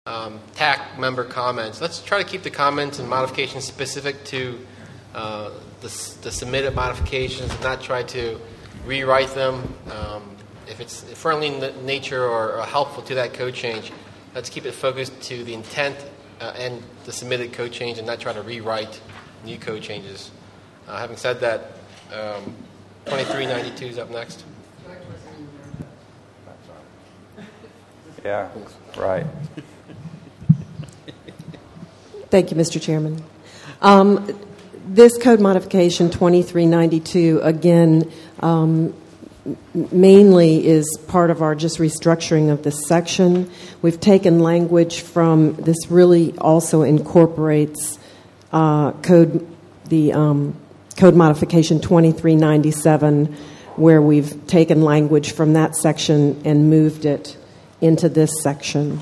TAC member comments. Let's try to keep the comments and modifications specific to the submitted modifications and not try to rewrite them. If it's friendly in nature or helpful to that code change, let's keep it focused to the intent and the submitted code change and not try to rewrite new code changes. Having said that, 2392 is up next. Yeah, right. Thank you, Mr. Chairman. This code modification 2392, again, mainly is part of our just restructuring of this section. We've taken language from this, really also incorporates code modification 2397, where we've taken language from that section and moved it into this section.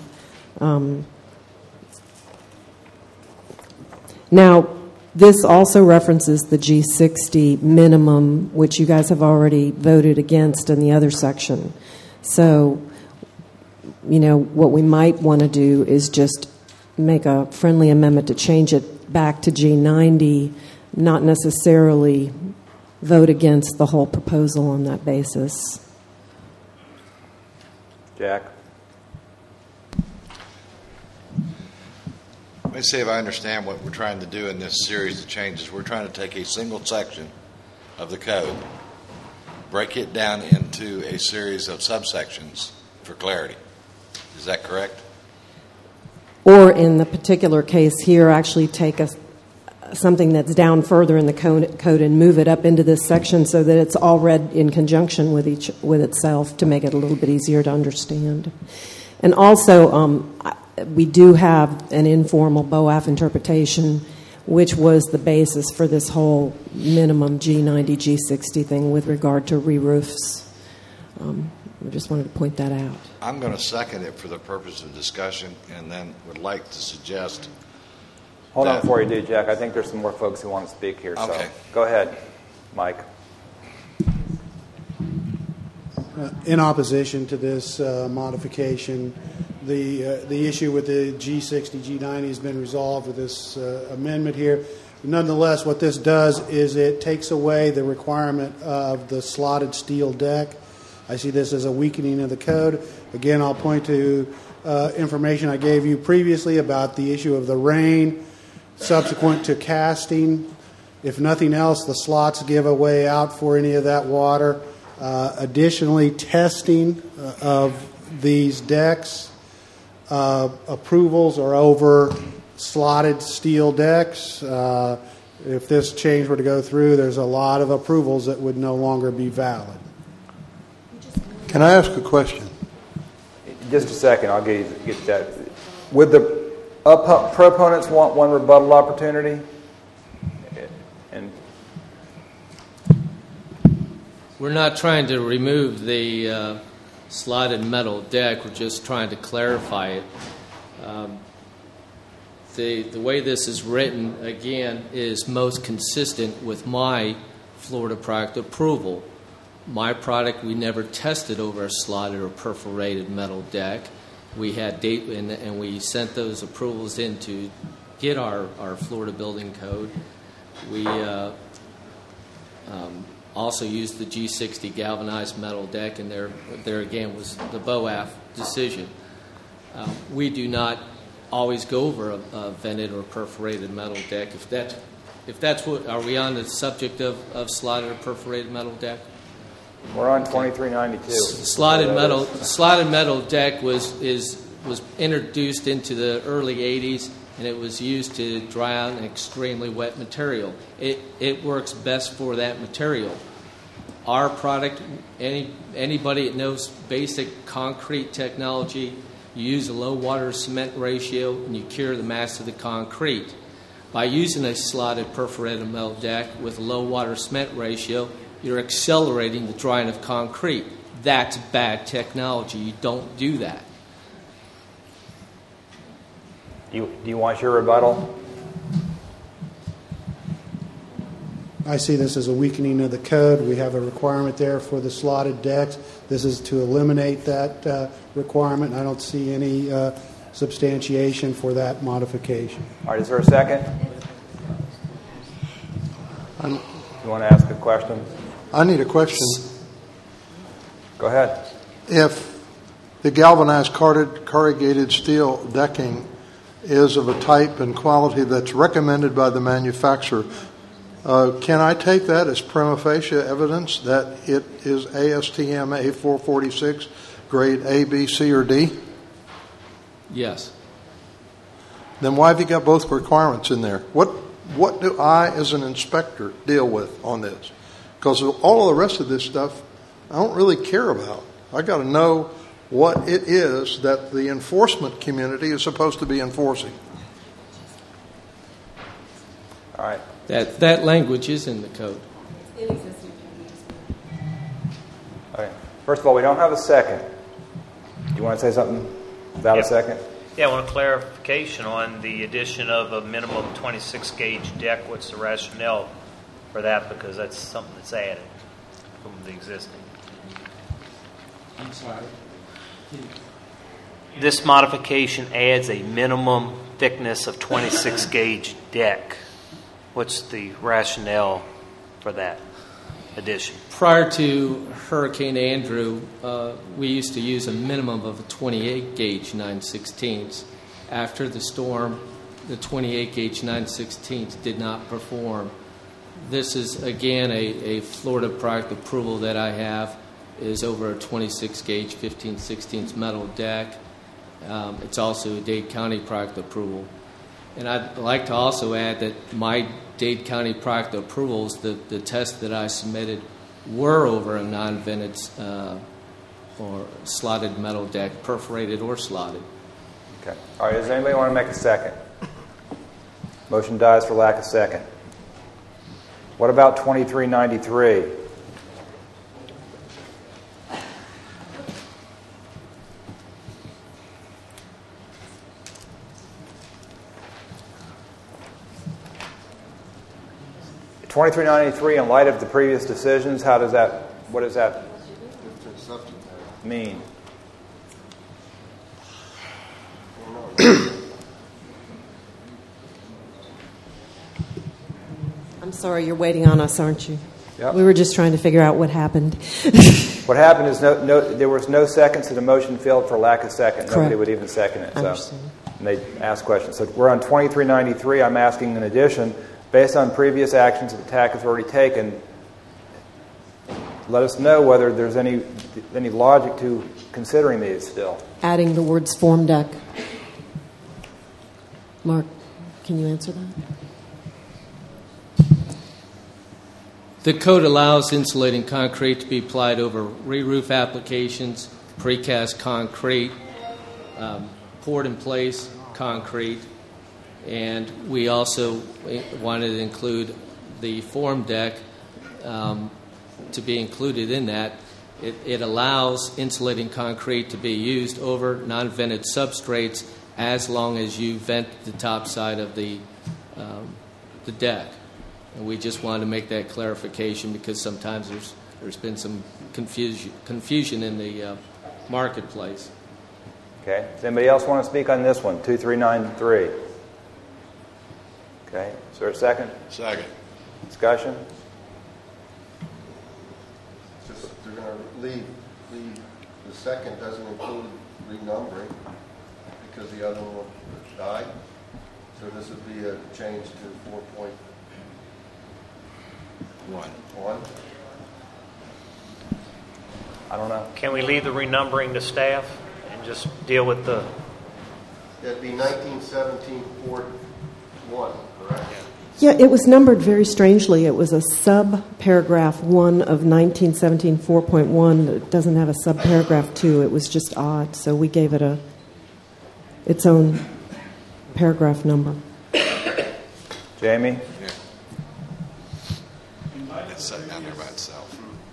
Now, this also references the G60 minimum, which you guys have already voted against in the other section. So, what we might want to do is just make a friendly amendment to change it back to G90, not necessarily vote against the whole proposal on that basis. Jack? Let me see if I understand what we're trying to do in this series of changes. We're trying to take a single section of the code, break it down into a series of subsections for clarity. Is that correct? Or in the particular case here, actually take something that's down further in the code and move it up into this section so that it's all read in conjunction with itself to make it a little bit easier to understand. And also, we do have an informal BOAF interpretation, which was the basis for this whole minimum G90, G60 thing with regard to re-roofs. I just wanted to point that out. I'm going to second it for the purpose of discussion and then would like to suggest... Hold on before you do, Jack. I think there's some more folks who want to speak here. Okay. So go ahead, Mike. In opposition to this modification, the issue with the G60, G90 has been resolved with this amendment here. Nonetheless, what this does is it takes away the requirement of the slotted steel deck. I see this as a weakening of the code. Again, I'll point to information I gave you previously about the issue of the rain subsequent to casting. If nothing else, the slots give a way out for any of that water. Additionally, testing of these decks, approvals are over slotted steel decks. If this change were to go through, there's a lot of approvals that would no longer be valid. Can I ask a question? Just a second, I'll get that. Would the proponents want one rebuttal opportunity? And we're not trying to remove the slotted metal deck. We're just trying to clarify it. The way this is written, again, is most consistent with my Florida product approval. My product, we never tested over a slotted or perforated metal deck. We had date, and we sent those approvals in to get our Florida building code. We also used the G60 galvanized metal deck, and there again was the BOAF decision. We do not always go over a vented or perforated metal deck. If that's what, are we on the subject of slotted or perforated metal deck? We're on 2392. Slotted metal deck was introduced into the early 80s, and it was used to dry out an extremely wet material. It works best for that material. Our product, anybody that knows basic concrete technology, you use a low water cement ratio and you cure the mass of the concrete. By using a slotted perforated metal deck with a low water cement ratio, you're accelerating the drying of concrete. That's bad technology. You don't do that. Do you want your rebuttal? I see this as a weakening of the code. We have a requirement there for the slotted decks. This is to eliminate that requirement. I don't see any substantiation for that modification. All right, is there a second? You want to ask a question? I need a question. Go ahead. If the galvanized corrugated steel decking is of a type and quality that's recommended by the manufacturer, can I take that as prima facie evidence that it is ASTM A446 grade A, B, C, or D? Yes. Then why have you got both requirements in there? What do I, as an inspector, deal with on this? Because all of the rest of this stuff, I don't really care about. I got to know what it is that the enforcement community is supposed to be enforcing. All right. That language is in the code. Okay. First of all, we don't have a second. Do you want to say something without a second? Yeah, I want a clarification on the addition of a minimum 26 gauge deck. What's the rationale for that? Because that's something that's added from the existing. I'm sorry. This modification adds a minimum thickness of 26 gauge deck. What's the rationale for that addition? Prior to Hurricane Andrew, we used to use a minimum of a 28 gauge 9/16. After the storm, the 28 gauge 9/16 did not perform. This is, again, a Florida product approval that I have, is over a 26 gauge 15/16 metal deck. It's also a Dade County product approval. And I'd like to also add that my Dade County product approvals, the test that I submitted, were over a non-vented or slotted metal deck, perforated or slotted. Okay. All right, does anybody want to make a second? Motion dies for lack of second. What about 2393? In light of the previous decisions, what does that mean? I'm sorry, you're waiting on us, aren't you? Yep. We were just trying to figure out what happened. What happened is there was no second, so the motion failed for lack of second. Correct. Nobody would even second it. I understand. And they asked questions. So we're on 2393. I'm asking in addition, based on previous actions that the TAC has already taken, let us know whether there's any logic to considering these still. Adding the words form deck. Mark, can you answer that? The code allows insulating concrete to be applied over re-roof applications, precast concrete, poured-in-place concrete, and we also wanted to include the form deck to be included in that. It allows insulating concrete to be used over non-vented substrates as long as you vent the top side of the deck. And we just wanted to make that clarification because sometimes there's been some confusion in the marketplace. Okay. Does anybody else want to speak on this one, 2393? Okay. Is there a second? Second. Discussion? They're going to leave the second doesn't include renumbering because the other one died. So this would be a change to 4.1. I don't know. Can we leave the renumbering to staff and just deal with the... That'd be 1917 Port 1, correct? Yeah, it was numbered very strangely. It was a sub-paragraph 1 of 1917 4.1. It doesn't have a sub-paragraph 2. It was just odd, so we gave it its own paragraph number. Jamie? Yeah. It's set down there by itself.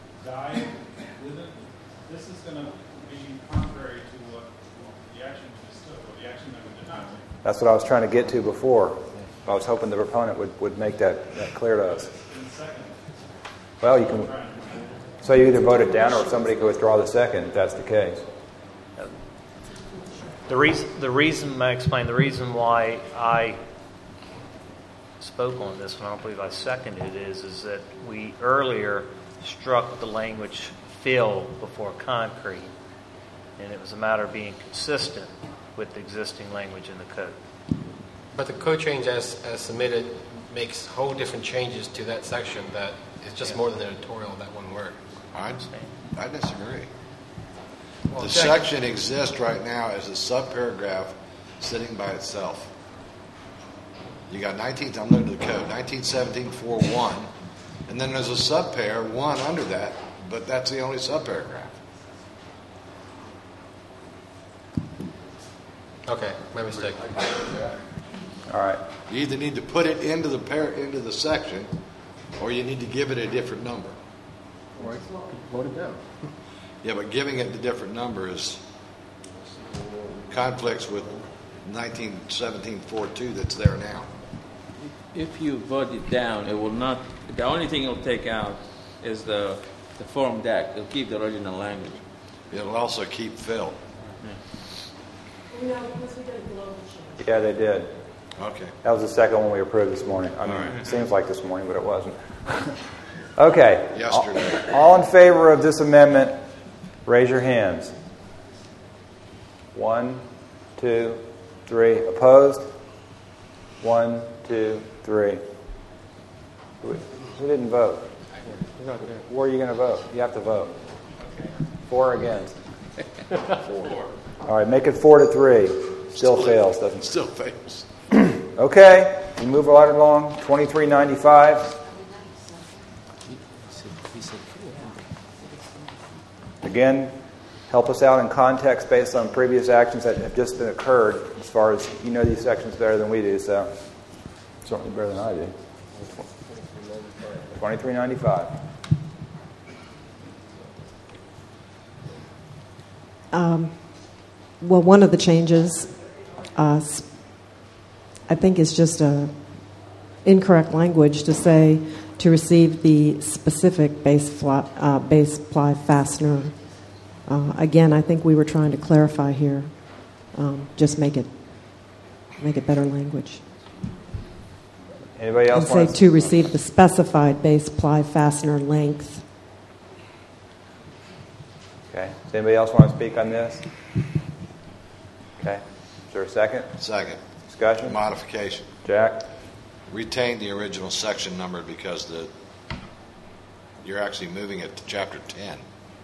This is going to be contrary to what the action that we did not take. That's what I was trying to get to before. I was hoping the proponent would make that clear to us. Well, you can. So you either vote it down or somebody can withdraw the second if that's the case. The reason I explained the reason why I spoke on this one, I don't believe I seconded it, is that we earlier struck the language fill before concrete, and it was a matter of being consistent with the existing language in the code. But the code change as submitted makes whole different changes to that section that is just more than an editorial of that one word. I disagree. Well, The Jack- section exists right now as a subparagraph sitting by itself. You got I'm looking at the code, 1917.4.1, and then there's a subpar 1 under that, but that's the only subparagraph. Okay, my mistake. All right. You either need to put it into the section, or you need to give it a different number. Vote it down. Yeah, but giving it a different number is conflicts with 1917.4.2 that's there now. If you vote it down, it will not. The only thing it'll take out is the form deck. It'll keep the original language. It'll also keep fill. Yeah, they did. Okay. That was the second one we approved this morning. I mean, All right. it seems like this morning, but it wasn't. Okay. Yesterday. All in favor of this amendment, raise your hands. 1, 2, 3. Opposed? 1, 2, 3. Who didn't vote? Where are you going to vote? You have to vote. 4 against. 4. All right, make it 4-3. Still fails, doesn't it? Still fails. Okay, we move right along. 2395. Again, help us out in context based on previous actions that have just been occurred. As far as you know these sections better than we do, so certainly better than I do. 2395. Well, one of the changes, I think, is just a incorrect language to say to receive the specific base ply fastener. Again, I think we were trying to clarify here. Just make it better language. Anybody else And say want to receive the specified base ply fastener length. Okay. Does anybody else want to speak on this? Okay. Is there a second? Second. Discussion? Modification. Jack? Retain the original section number because you're actually moving it to chapter 10.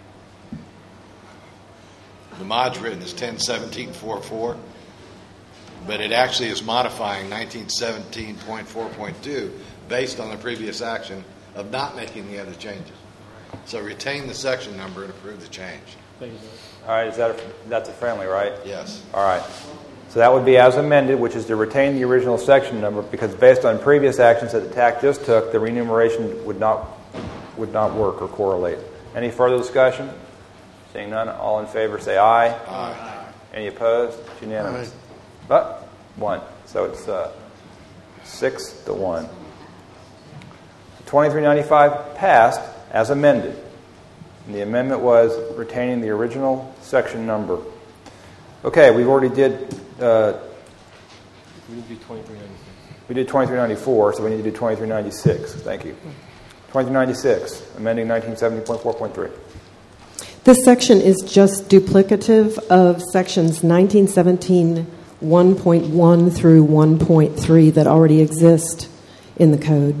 The mod's written as 1017.4.4, but it actually is modifying 1917.4.2 based on the previous action of not making the other changes. So retain the section number and approve the change. All right. That's a friendly, right? Yes. All right. So that would be as amended, which is to retain the original section number because based on previous actions that the TAC just took, the renumeration would not work or correlate. Any further discussion? Seeing none, all in favor say aye. Aye. Any opposed? It's unanimous. But 1. So it's 6-1. 2395 passed as amended. And the amendment was retaining the original section number. Okay, we've already did. We did 2396. We did 2394, so we need to do 2396. Thank you. 2396, amending 1970.4.3. This section is just duplicative of sections 1917 1.1 through 1.3 that already exist in the code.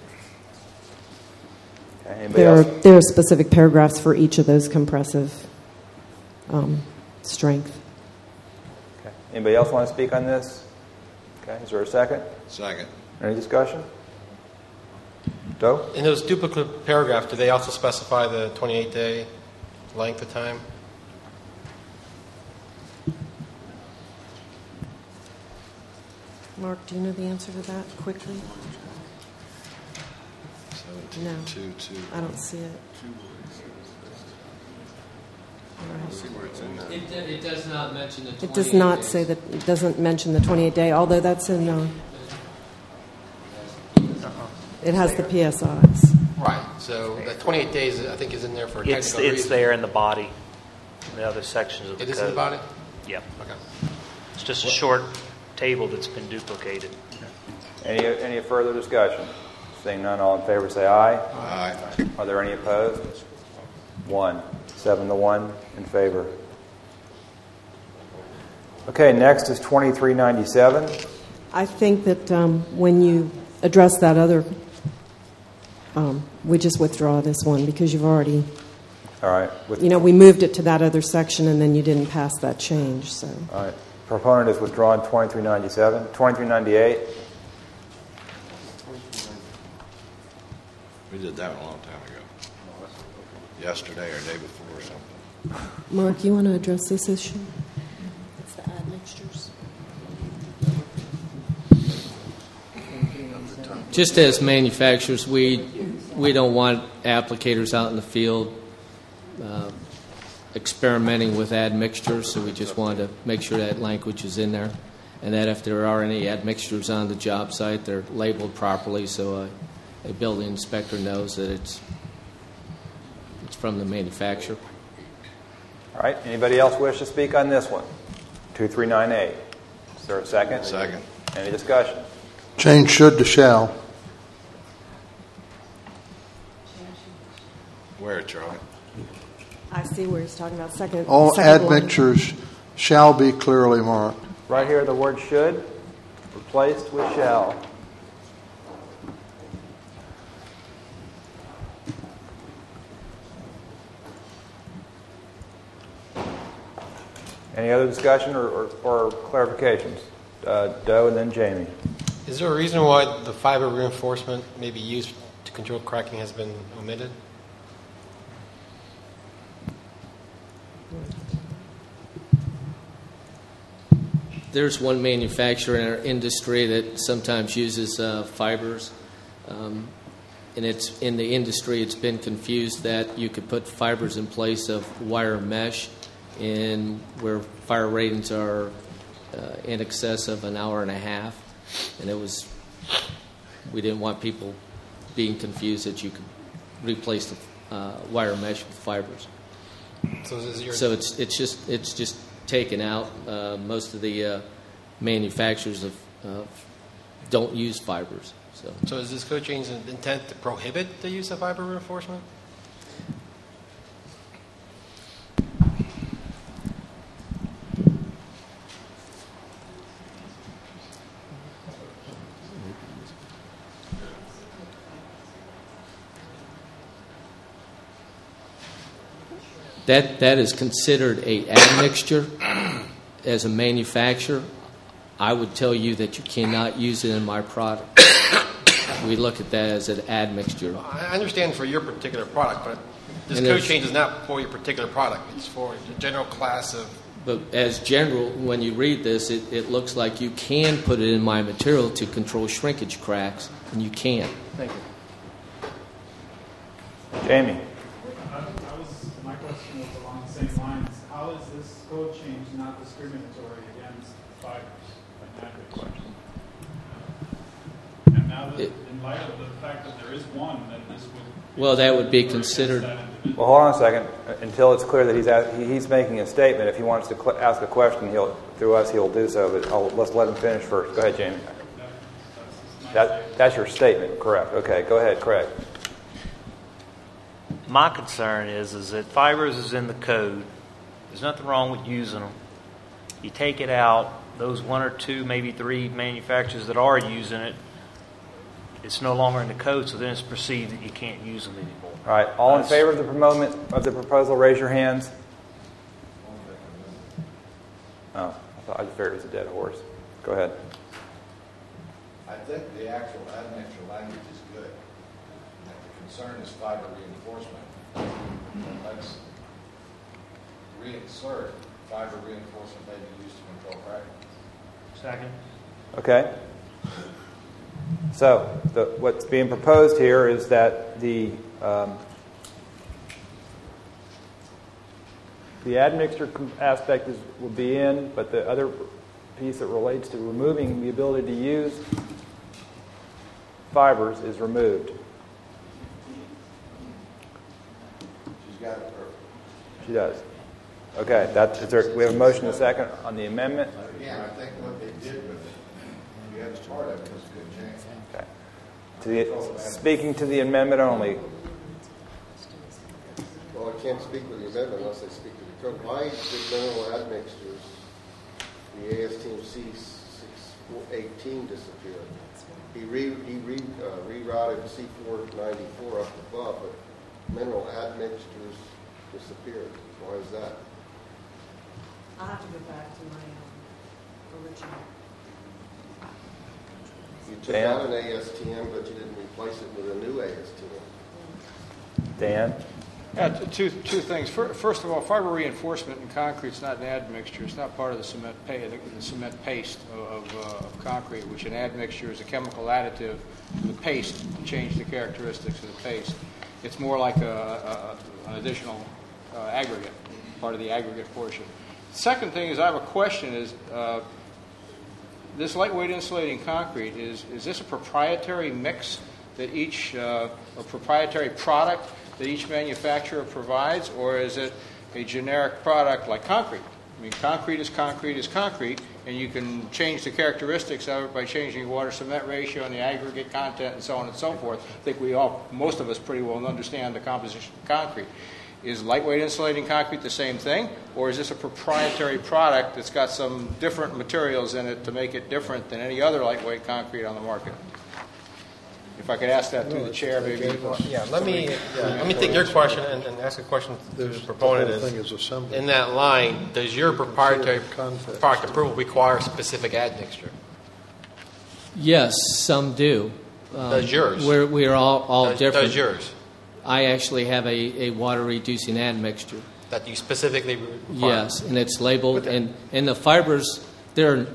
Okay, anybody else? There are specific paragraphs for each of those compressive strength. Okay. Anybody else want to speak on this? Okay, is there a second? Second. Any discussion? Doe? In those duplicate paragraphs, do they also specify the 28-day length of time? Mark, do you know the answer to that quickly? No, I don't see it. It does not mention the 28 It does not days. say that. It doesn't mention the 28-day, although that's in. It has the PSIs. Right. So that 28 days, I think, is in there for a technical reason. It's there in the body, in the other sections of the It code. is in the body? Yep. Okay. It's just a short table that's been duplicated. Any further discussion? Seeing none, all in favor say aye. Aye. Are there any opposed? 1. 7-1 in favor. Okay, next is 2397. I think that when you address that other, we just withdraw this one because you've already, All right. we moved it to that other section and then you didn't pass that change. So. All right. Proponent is withdrawn 2397. 2398. We did that one a long time ago. Yesterday or day before or something. Mark, you want to address this issue? It's the admixtures. Just as manufacturers, we don't want applicators out in the field experimenting with admixtures, so we just wanted to make sure that language is in there, and that if there are any admixtures on the job site, they're labeled properly, so a building inspector knows that it's from the manufacturer. All right. Anybody else wish to speak on this one? 2398. Is there a second? Second. Any discussion? Change should to shall. Where, Charlie? I see where he's talking about second. All second line. admixtures shall be clearly marked. Right here, the word should replaced with shall. Any other discussion or clarifications? Doe and then Jamie. Is there a reason why the fiber reinforcement may be used to control cracking has been omitted? There's one manufacturer in our industry that sometimes uses fibers, and it's in the industry. It's been confused that you could put fibers in place of wire mesh, in where fire ratings are in excess of an hour and a half, and we didn't want people being confused that you could replace the wire mesh with fibers. So it's just taken out. Most of the manufacturers don't use fibers. So is this code change intent to prohibit the use of fiber reinforcement? That is considered a admixture. As a manufacturer, I would tell you that you cannot use it in my product. We look at that as an admixture. I understand for your particular product, but this code change is not for your particular product. It's for the general class of... But as general, when you read this, it looks like you can put it in my material to control shrinkage cracks, and you can. Thank you. Jamie. My question was along the same lines. How is this code change not discriminatory against fibers and admixtures? And now that, in light of the fact that there is one, then this would... Well, that would be considered... Well, hold on a second. Until it's clear that he's making a statement. If he wants to ask a question, through us, he'll do so. But let's let him finish first. Go ahead, Jamie. That's your statement, correct? Okay, go ahead, Craig. My concern is that fibers is in the code. There's nothing wrong with using them. You take it out, those one or two, maybe three manufacturers that are using it, it's no longer in the code, so then it's perceived that you can't use them anymore. All right, all in favor of the proposal, raise your hands. Oh, I figured it was a dead horse. Go ahead. I think the actual admixture language is good. The concern is fiber reinforcement. Let's reinsert fiber reinforcement may be used to control cracking. Second. Okay. So what's being proposed here is that the admixture aspect will be in, but the other piece that relates to removing the ability to use fibers is removed. She's got it perfect. She does. Okay, we have a motion and a second on the amendment. Again, I think what they did with it, the other part of it was a good change. Okay. Speaking to the amendment only. Well, I can't speak with the amendment unless I speak to the code. Why did mineral admixtures, the ASTM C618 disappear? He rerouted C494 up above, but mineral admixtures disappeared. Why is that? I'll have to go back to my original. You took out an ASTM, but you didn't replace it with a new ASTM. Dan? Two things. First of all, fiber reinforcement in concrete is not an admixture. It's not part of the cement paste of concrete, which an admixture is a chemical additive to the paste to change the characteristics of the paste. It's more like an additional aggregate, part of the aggregate portion. Second thing is I have a question is this lightweight insulating concrete, is this a proprietary mix that a proprietary product that each manufacturer provides, or is it a generic product like concrete? I mean, concrete is concrete, and you can change the characteristics of it by changing the water-cement ratio and the aggregate content and so on and so forth. I think most of us pretty well understand the composition of concrete. Is lightweight insulating concrete the same thing, or is this a proprietary product that's got some different materials in it to make it different than any other lightweight concrete on the market? If I could ask that to the chair, maybe. Yeah, let me take your question and ask a question to the proponent. In that line, does your proprietary product approval require a specific admixture? Yes, some do. Does yours? We are all different. Does yours? I actually have a water-reducing admixture. That you specifically require? Yes, and it's labeled. And the fibers, there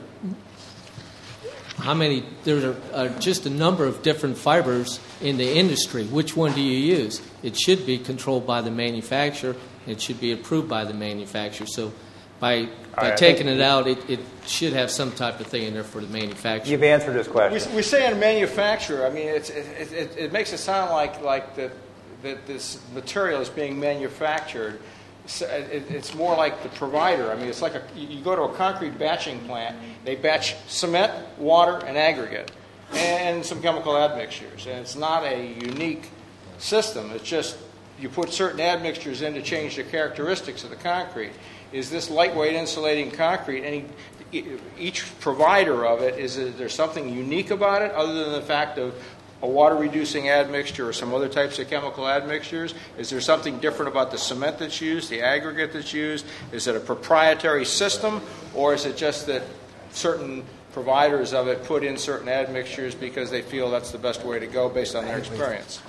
are just a number of different fibers in the industry. Which one do you use? It should be controlled by the manufacturer. It should be approved by the manufacturer. So by taking it out, it should have some type of thing in there for the manufacturer. You've answered this question. We say in manufacturer. I mean, it makes it sound like that this material is being manufactured. It's more like the provider. I mean, it's like you go to a concrete batching plant. They batch cement, water, and aggregate, and some chemical admixtures. And it's not a unique system. It's just you put certain admixtures in to change the characteristics of the concrete. Is this lightweight insulating concrete? Each provider of it, is there something unique about it other than the fact of a water-reducing admixture or some other types of chemical admixtures? Is there something different about the cement that's used, the aggregate that's used? Is it a proprietary system, or is it just that certain providers of it put in certain admixtures because they feel that's the best way to go based on their experience?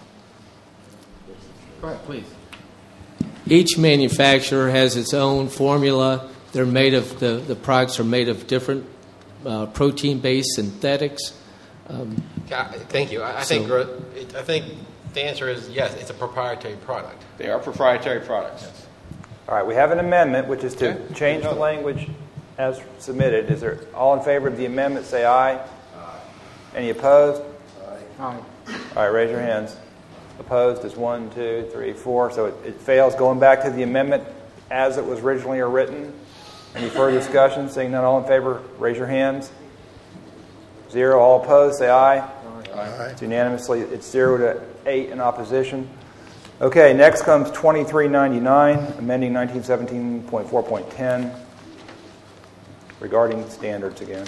Go ahead, please. Each manufacturer has its own formula. They're made of the products are made of different protein-based synthetics. Thank you. I think the answer is yes. It's a proprietary product. They are proprietary products. Yes. All right, we have an amendment, which is to change the language as submitted. Is there all in favor of the amendment? Say aye. Aye. Any opposed? Aye. All right, raise your hands. Opposed is 1, 2, 3, 4. So it fails. Going back to the amendment as it was originally written. Any further discussion? Seeing none, all in favor, raise your hands. 0, all opposed, say aye. Aye. It's unanimously, it's 0 to 8 in opposition. Okay, next comes 2399, amending 1917.4.10, regarding standards again.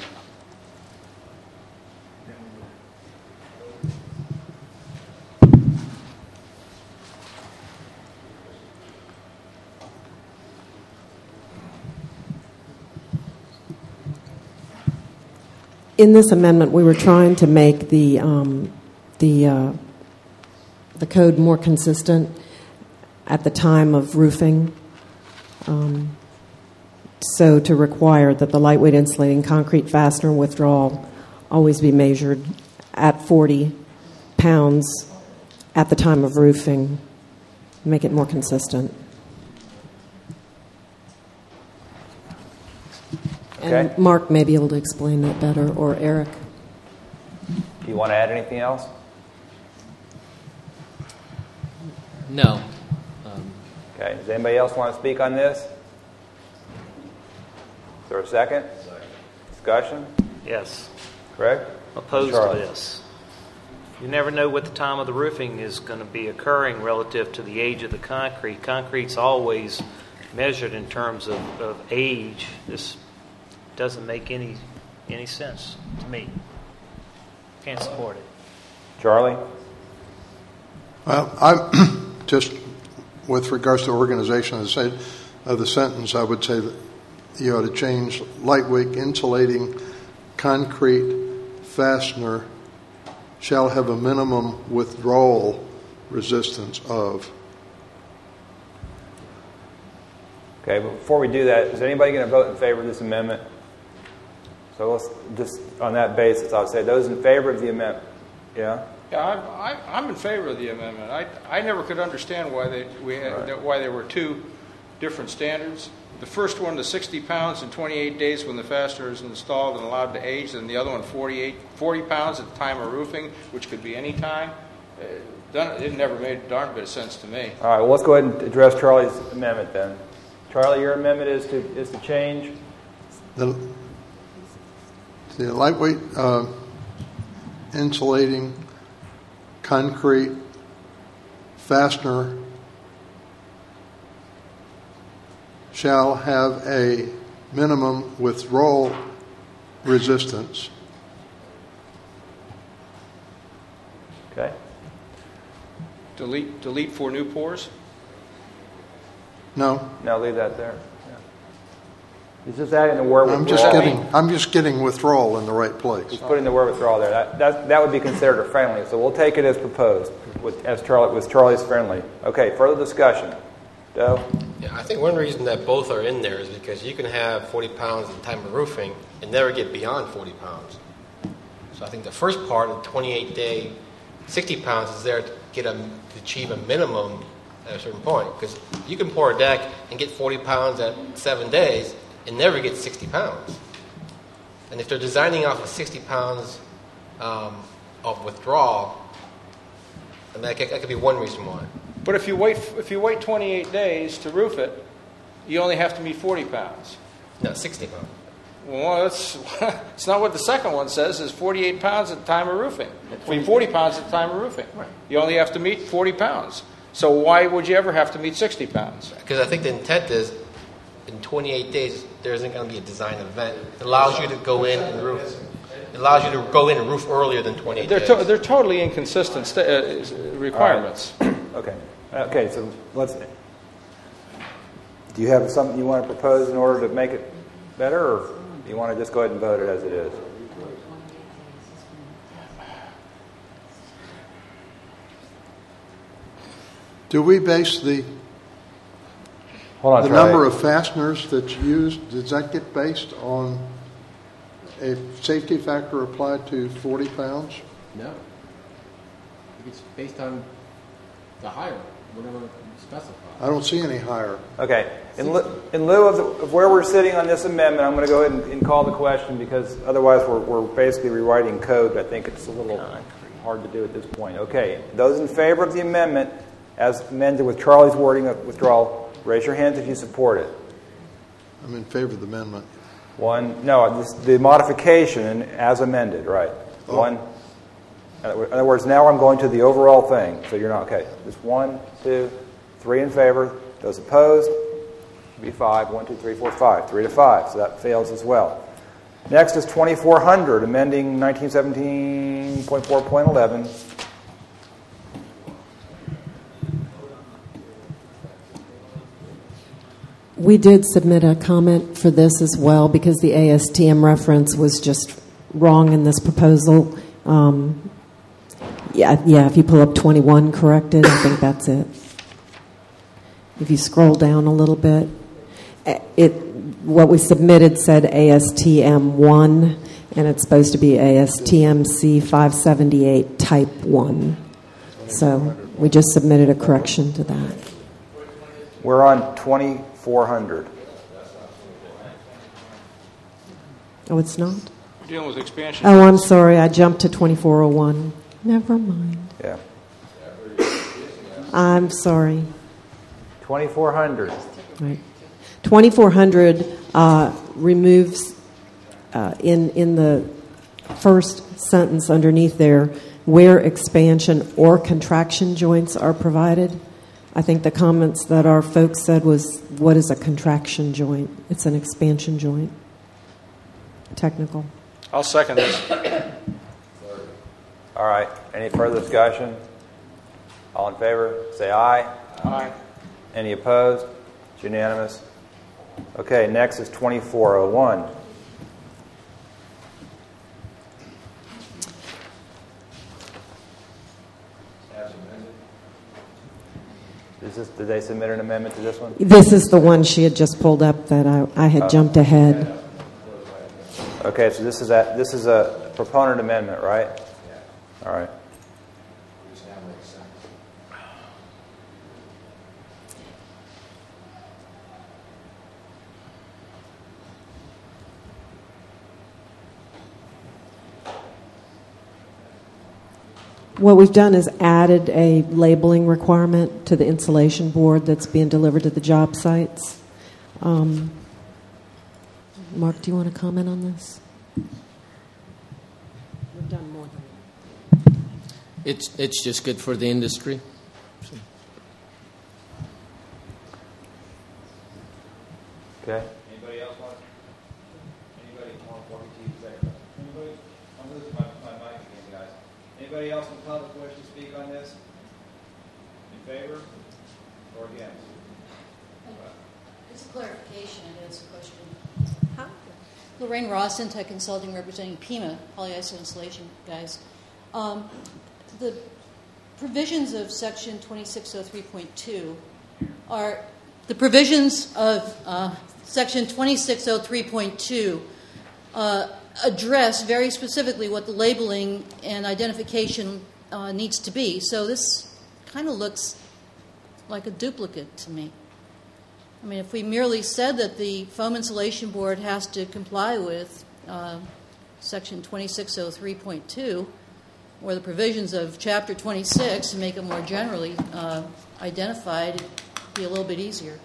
In this amendment, we were trying to make the code more consistent at the time of roofing. So to require that the lightweight insulating concrete fastener withdrawal always be measured at 40 pounds at the time of roofing, make it more consistent. Okay. And Mark may be able to explain that better, or Eric. Do you want to add anything else? No. Okay. Does anybody else want to speak on this? Is there a second? Discussion? Yes. Craig? Opposed to Charlie? this. You never know what the time of the roofing is going to be occurring relative to the age of the concrete. Concrete's always measured in terms of age. This doesn't make any sense to me. Can't support it. Charlie? Well, I'm just with regards to organization of the sentence, I would say that you ought to change lightweight insulating concrete fastener shall have a minimum withdrawal resistance of. Okay, but before we do that, is anybody going to vote in favor of this amendment? So let's just on that basis, I'll say those in favor of the amendment. Yeah? Yeah, I'm in favor of the amendment. I never could understand why why there were two different standards. The first one, the 60 pounds in 28 days when the fastener is installed and allowed to age, and the other one, 40 pounds at the time of roofing, which could be any time. It never made a darn bit of sense to me. All right, well, let's go ahead and address Charlie's amendment then. Charlie, your amendment is to change? The lightweight insulating concrete fastener shall have a minimum withdrawal resistance. Okay. Delete for new pores? No. No, leave that there. Yeah. He's just adding the word withdrawal. I'm just getting withdrawal in the right place. He's putting the word withdrawal there. That would be considered a friendly. So we'll take it as proposed with Charlie's friendly. Okay, further discussion. Joe? Yeah, I think one reason that both are in there is because you can have 40 pounds at the time of roofing and never get beyond 40 pounds. So I think the first part of the 28-day 60 pounds is there to achieve a minimum at a certain point. Because you can pour a deck and get 40 pounds at 7 days and never get 60 pounds. And if they're designing off of 60 pounds of withdrawal, and that could be one reason why. But if you wait 28 days to roof it, you only have to meet 40 pounds. No, 60 pounds. Well, it's not what the second one says. It's 48 pounds at the time of roofing. I mean, 40 pounds at the time of roofing. Right. You only have to meet 40 pounds. So why would you ever have to meet 60 pounds? Because I think the intent is, in 28 days, there isn't going to be a design event. It allows you to go in and roof. It allows you to go in and roof earlier than 28 days. They're totally inconsistent requirements. Right. Okay. Okay, so do you have something you want to propose in order to make it better, or do you want to just go ahead and vote it as it is? Do we base the number of fasteners that's used, does that get based on a safety factor applied to 40 pounds? No. It's based on the higher, whatever you specify. I don't see any higher. Okay. In lieu of where we're sitting on this amendment, I'm going to go ahead and call the question, because otherwise we're basically rewriting code. I think it's a little hard to do at this point. Okay. Those in favor of the amendment as amended with Charlie's wording of withdrawal, raise your hands if you support it. I'm in favor of the amendment. The modification as amended, right. Oh. One. In other words, now I'm going to the overall thing. So you're not, okay. Just 1, 2, 3 in favor. Those opposed? Be 5. 1, 2, 3, 4, 5. 3 to 5. So that fails as well. Next is 2400, amending 1917.4.11. We did submit a comment for this as well because the ASTM reference was just wrong in this proposal. If you pull up 21 corrected, I think that's it. If you scroll down a little bit, what we submitted said ASTM 1, and it's supposed to be ASTM C578 Type 1. So we just submitted a correction to that. We're on 2400. Oh, it's not? We're dealing with expansion. Oh, I'm sorry. I jumped to 2401. Never mind. Yeah. I'm sorry. 2400. Right. 2400 removes in the first sentence underneath there, where expansion or contraction joints are provided. I think the comments that our folks said was, what is a contraction joint? It's an expansion joint. Technical. I'll second this. All right. Any further discussion? All in favor, say aye. Aye. Any opposed? It's unanimous. Okay, next is 2401. Did they submit an amendment to this one? This is the one she had just pulled up that I had jumped ahead. Okay, so this is a proponent amendment, right? All right. What we've done is added a labeling requirement to the insulation board that's being delivered to the job sites. Mark, do you want to comment on this? We've done more than that. It's just good for the industry. Okay. Anybody else want? Anybody want to say? Anybody? I'm losing my mic again, guys. Anybody else in public wish to speak on this? In favor or against? It's a clarification. It's a question. Lorraine Ross, Intech Consulting, representing PIMA, polyiso insulation guys. The provisions of Section 2603.2 are the provisions of Section 2603.2 address very specifically what the labeling and identification needs to be. So this kind of looks like a duplicate to me. I mean, if we merely said that the foam insulation board has to comply with Section 2603.2 or the provisions of Chapter 26 and make it more generally identified, it'd be a little bit easier.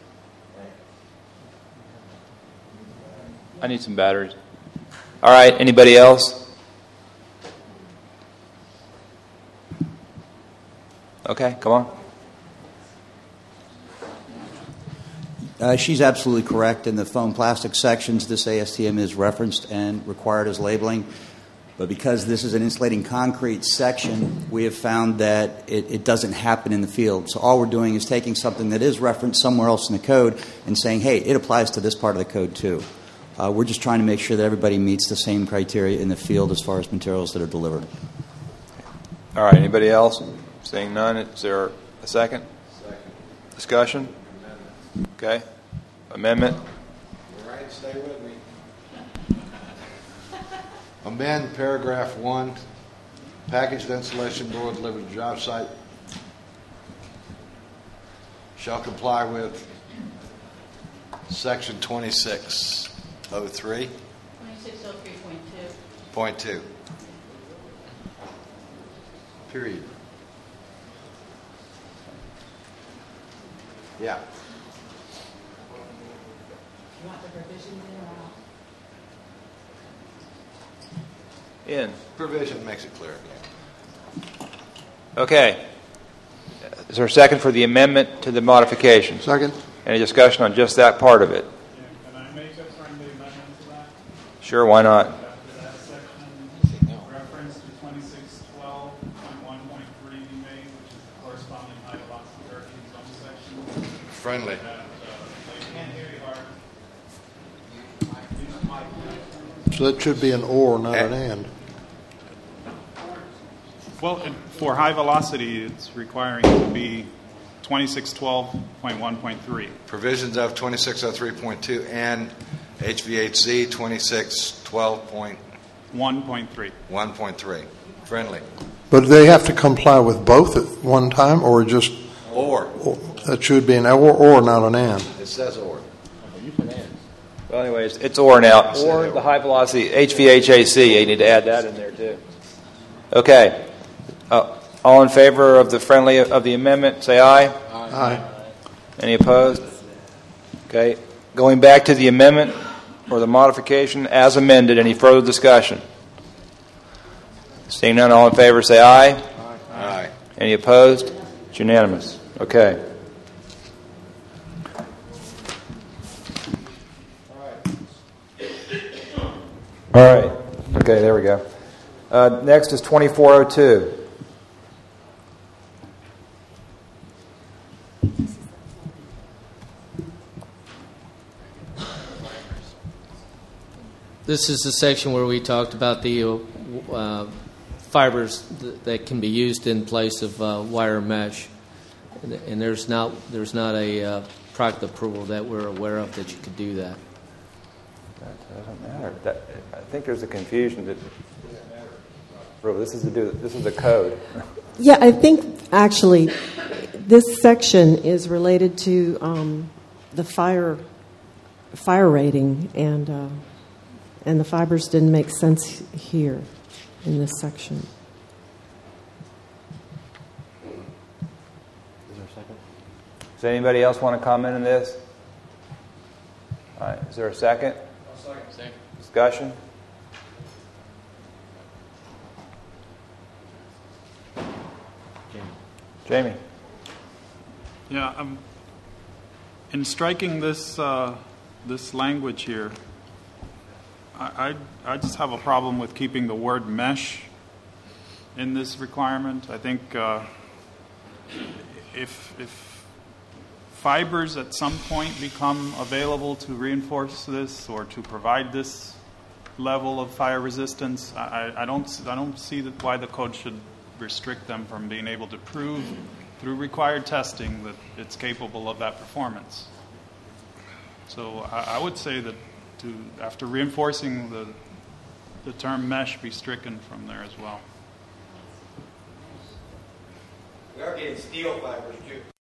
I need some batteries. All right, anybody else? Okay, come on. She's absolutely correct. In the foam plastic sections, this ASTM is referenced and required as labeling. But because this is an insulating concrete section, we have found that it doesn't happen in the field. So all we're doing is taking something that is referenced somewhere else in the code and saying, hey, it applies to this part of the code too. We're just trying to make sure that everybody meets the same criteria in the field as far as materials that are delivered. All right, anybody else? Seeing none, is there a second? Second. Discussion? Okay. Amendment? All right, stay with me. Amend paragraph 1, packaged insulation board delivered to job site shall comply with Section 2603. 2603.2. Period. Yeah. You want the provision in or out? In. Provision makes it clear. Okay. Is there a second for the amendment to the modification? Second. Any discussion on just that part of it? Can I make a friendly amendment to that? Sure, why not? After that section, reference to 2612.1.3 be made, which is the corresponding high velocity hurricane zone section. Friendly. So that should be an or, not an and. Well, for high velocity, it's requiring it to be 2612.1.3. Provisions of 2603.2 and HVAC 2612.1.3. 1.3. Friendly. But they have to comply with both at one time, or just Or. That should be an or, not an and. It says or. Well, anyways, it's or now. Or the high velocity HVAC. You need to add that in there too. Okay. All in favor of the friendly of the amendment, say aye. Aye. Any opposed? Okay. Going back to the amendment, or the modification as amended? Any further discussion? Seeing none, all in favor say aye. Aye. Aye. Any opposed? It's unanimous. Okay. All right. Okay, there we go. Next is 2402. This is the section where we talked about the fibers that can be used in place of wire mesh, and there's not a product approval that we're aware of that you could do that. That doesn't matter. I think there's a confusion that. Bro, this is the code. Yeah, I think actually this section is related to the fire rating, and the fibers didn't make sense here in this section. Is there a second? Does anybody else want to comment on this? All right. Is there a second? Second. Discussion? Jamie. Yeah, in striking this this language here, I just have a problem with keeping the word mesh in this requirement. I think if fibers at some point become available to reinforce this or to provide this level of fire resistance, I don't see why the code should restrict them from being able to prove through required testing that it's capable of that performance. So I would say that after reinforcing the term mesh be stricken from there as well. We are getting steel fibers too.